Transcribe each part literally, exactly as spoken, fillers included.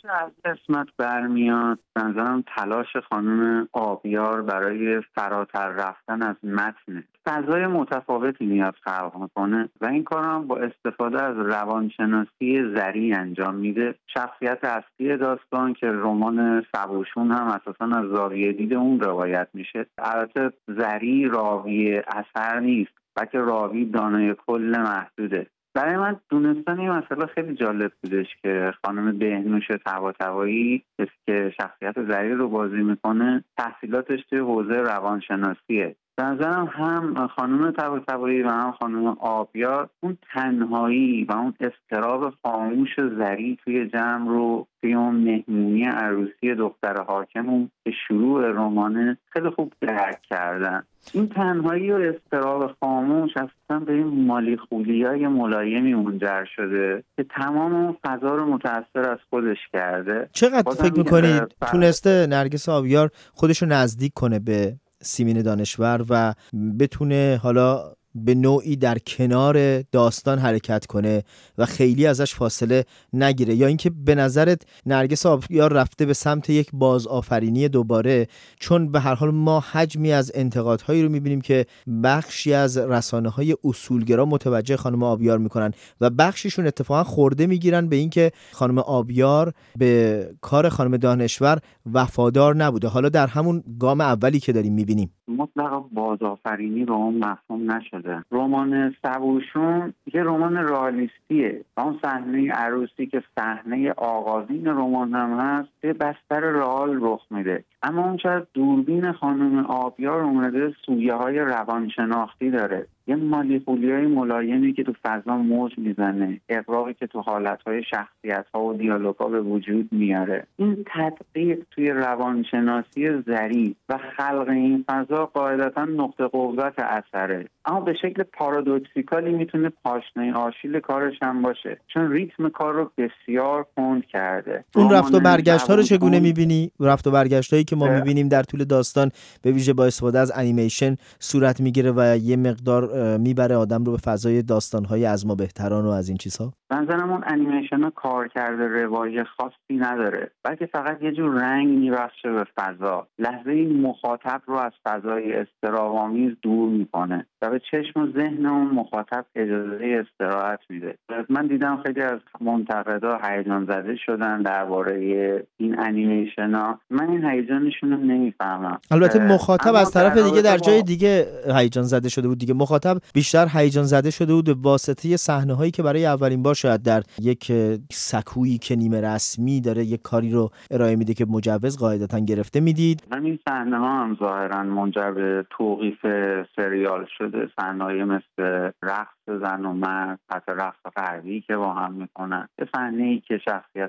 که از قسمت برمیاد به نظرم تلاش خانم آبیار برای فراتر رفتن از متن فضای متفاوتی میاد خلق میکنه و این کار هم با استفاده از روانشناسی زری انجام میده. شخصیت اصلی داستان که رمان سبوشون هم اساسا از زاویه دید اون روایت میشه. البته زری راوی اثر نیست بلکه راوی دانای کل محدوده. برای من دونستن این مسئله خیلی جالب بودش که خانم بهنوش طباطبایی که شخصیت زری رو بازی میکنه تحصیلاتش توی حوزه روانشناسیه. به نظرم هم خانم طباطبایی و هم خانم آبیار اون تنهایی و اون اضطراب خاموش زری توی جمع رو توی اون مهمونی عروسی دختر حاکم که شروع رمانه خیلی خوب درک کردن. این تنهایی و اضطراب خاموش اصلا به این مالی خولیای ملایمی منجر شده که تمام اون فضا رو متأثر از خودش کرده. چقدر فکر میکنید تونسته نرگس آبیار خودش رو نزدیک کنه به سیمین دانشور و بتونه حالا به نوعی در کنار داستان حرکت کنه و خیلی ازش فاصله نگیره، یا اینکه به نظرت نرگس آبیار رفته به سمت یک بازآفرینی دوباره؟ چون به هر حال ما حجمی از انتقادهایی رو میبینیم که بخشی از رسانه‌های اصولگرا متوجه خانم آبیار میکنن و بخشیشون اتفاقا خورده میگیرن به اینکه خانم آبیار به کار خانم دانشور وفادار نبوده. حالا در همون گام اولی که داریم میبینیم مطلقا بازآفرینی به اون مفهوم نشده. رمان سبوشون یه رمان رئالیستیه. اون صحنه عروسی که صحنه آغازین رمان هم هست به بستر رئال رخ میده، اما اون چقدر دوربین خانم آبیار اومده سویه های روانشناختی داره. یه مالی خولیای ملایمی که تو فضا موج میزنه، اقراقی که تو حالتهای شخصیت‌ها و دیالوگ‌ها به وجود میاره. این تدقیق توی روانشناسی زری و خلق این فضا قاعدتاً نقطه قوت اثره، اما به شکل پارادوکسیکالی میتونه پاشنه آشیل کارش هم باشه، چون ریتم کار رو بسیار کند کرده. اون رفت و برگشت ها رو چگونه میبینی؟ رفت و برگشت هایی که ما میبینیم در طول داستان به ویژه با استفاده از انیمیشن صورت میگیره و یه مقدار میبره آدم رو به فضای داستان‌های از ما بهتران و از این چیزها. بنظرم اون انیمیشن ها کار کرده رواج خاصی نداره، بلکه فقط یه جور رنگ میبخشه به فضا. لحظه این مخاطب رو از فضای اضطراب‌آمیز دور میکنه و به چشم و ذهن اون مخاطب اجازه استراحت میده. من دیدم خیلی از منتقدا هیجان زده شدن درباره این انیمیشن ها. من این هیجانشون رو نمیفهمم. البته مخاطب از طرف دیگه در جای دیگه هیجان زده شده بود دیگه. مخاطب بیشتر هیجان زده شده بود به واسطه صحنه‌هایی که برای اولین بار شاید در یک سکویی که نیمه رسمی داره یک کاری رو ارائه میده که مجوز قاعدتاً گرفته میدید. همین صحنه ها هم ظاهراً منجر به توقیف سریال شده. صحنه‌ای مثل رقص زن و مرد، حتی رقص غربی که با هم میکنن، یه صحنه‌ای که شخصیت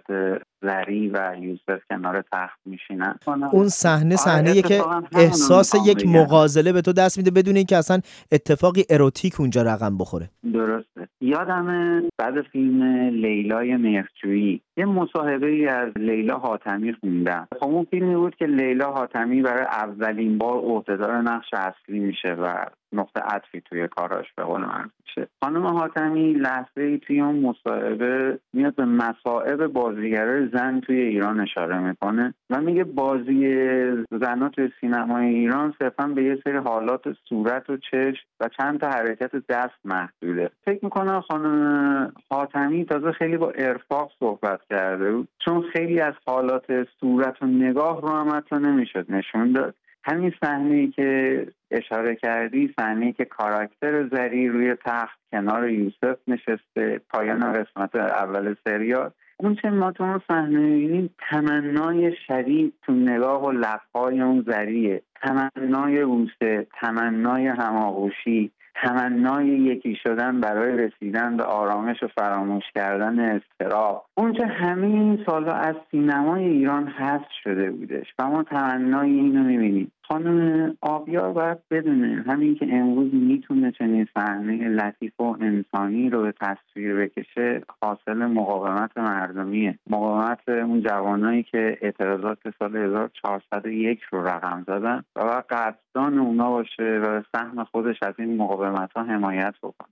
زری و یوسف کنار تخت میشینن. اون صحنه صحنه‌ای که احساس یک مغازله به تو دست میده بدون اینکه اصلا اتفاقی اروتیک اونجا رقم بخوره. درسته. یادمه بعد فیلم لیلای مهرجویی یه مصاحبه‌ای از لیلا حاتمی خوندم. خب اون فیلمی بود که لیلا حاتمی برای اولین بار عهدهدار نقش اصلی میشه و نقطه عطفی توی کاراش به قول من میشه. خانم حاتمی لحظه‌ای توی اون مصاحبه میاد به مصائب بازیگرای زن توی ایران اشاره میکنه و میگه بازی زن‌ها توی سینمای ایران صرفاً به یه سری حالات صورت و چشم و چند تا حرکت دست محدوده. فکر میکنم خانم حاتمی تازه خیلی با ارفاق صحبت کرده بود، چون خیلی از حالات صورت و نگاه رو هم حتی نمیشد نشون داد. همین صحنه‌ای که اشاره کردی، صحنه‌ای که کاراکتر زری روی تخت کنار یوسف نشسته پایان قسمت اول سریال، اون چه ما تو اون صحنه می‌بینیم تمنای شدید تو نگاه و لب‌های اون زریه، تمنای بوسه، تمنای هماغوشی، تمنای یکی شدن برای رسیدن به آرامش و فراموش کردن اضطراب. اونجا همه این سال‌ها از سینمای ایران حذف شده بودش و ما تمنای اینو می‌بینیم. خانم آبیار باید بدونه همین که امروز میتونه چنین صحنه لطیف و انسانی رو به تصویر بکشه حاصل مقاومت مردمیه، مقاومت اون جوانایی که اعتراضات سال هزار و چهارصد و یک رو رقم زدن و باید قدردان اونا باشه و سهم خودش از این مقاومت ها حمایت بکنه.